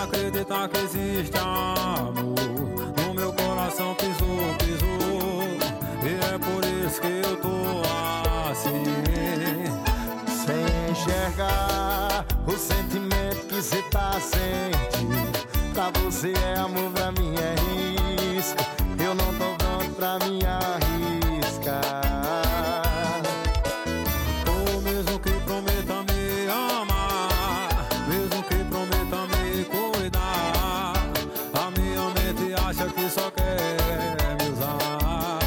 acreditar que existe amor. No meu coração pisou, pisou, e é por isso que eu tô assim. Sem enxergar o sentimento que cê tá sentindo. Pra você é amor, pra mim é risco. Eu não tô pronto pra me arriscar. Ou mesmo que prometa me amar, mesmo que prometa me cuidar, a minha mente acha que só quer me usar.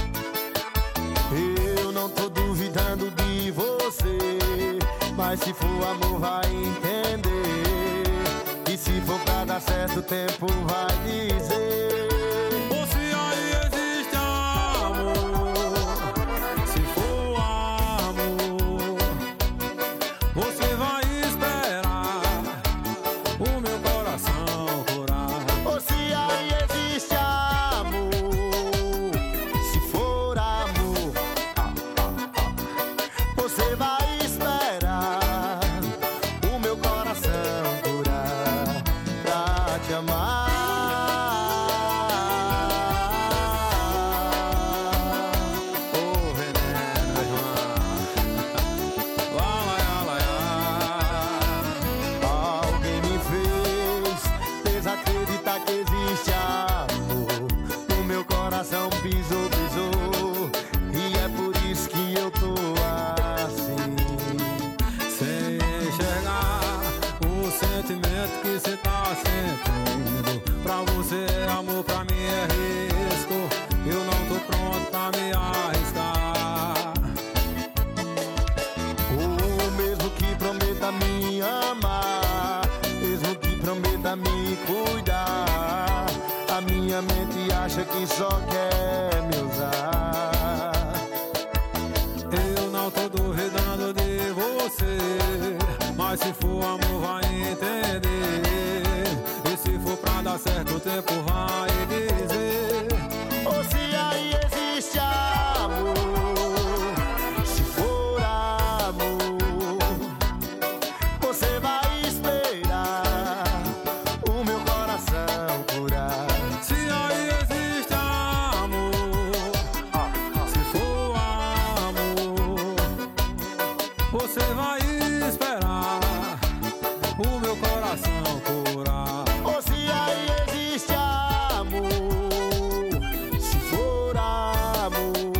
Eu não tô duvidando de você, mas se for amor vai entender. E se for pra dar certo, o tempo vai dizer. Ou se aí existe amor, se for amor, você vai esperar o meu coração curar. Ou se aí existe amor, se for amor, você vai esperar o meu coração curar pra te amar. Ô veneno, João, lá, lá, lá, lá. Alguém me fez desacreditar que existe amor. O meu coração pisou, pisou, e é por isso que eu tô assim. Sem enxergar o sentimento que cê tá sentindo. Pra você é amor, pra mim é risco. Eu não tô pronto pra me arriscar. O mesmo que prometa me amar, mesmo que prometa me cuidar, a minha mente acha que só quer me usar. Eu não tô duvidando de você, mas se for amor vai entender. E se for pra dar certo, o tempo vai dizer. Ou se aí existe amor, se for amor, você vai esperar o meu coração curar. Se aí existe amor, se for amor, você vai esperar o meu coração curar. Ou se aí existe amor, se for amor,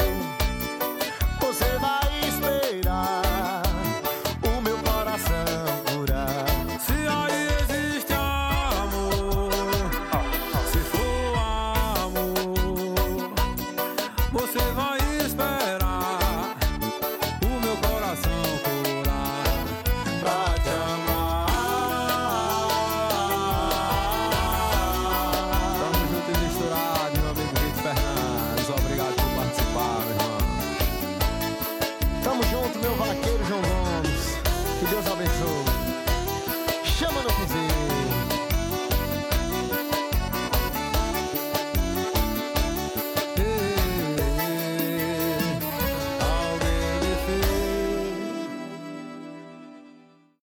você vai esperar o meu coração curar. Se aí existe amor, se for amor, você vai esperar o meu coração curar pra te amar. Tamo junto e misturado, meu amigo Vitor Fernandes. Obrigado por participar, meu irmão. Tamo junto, meu vaqueiro João Gomes. Que Deus abençoe. Chama no cozinho.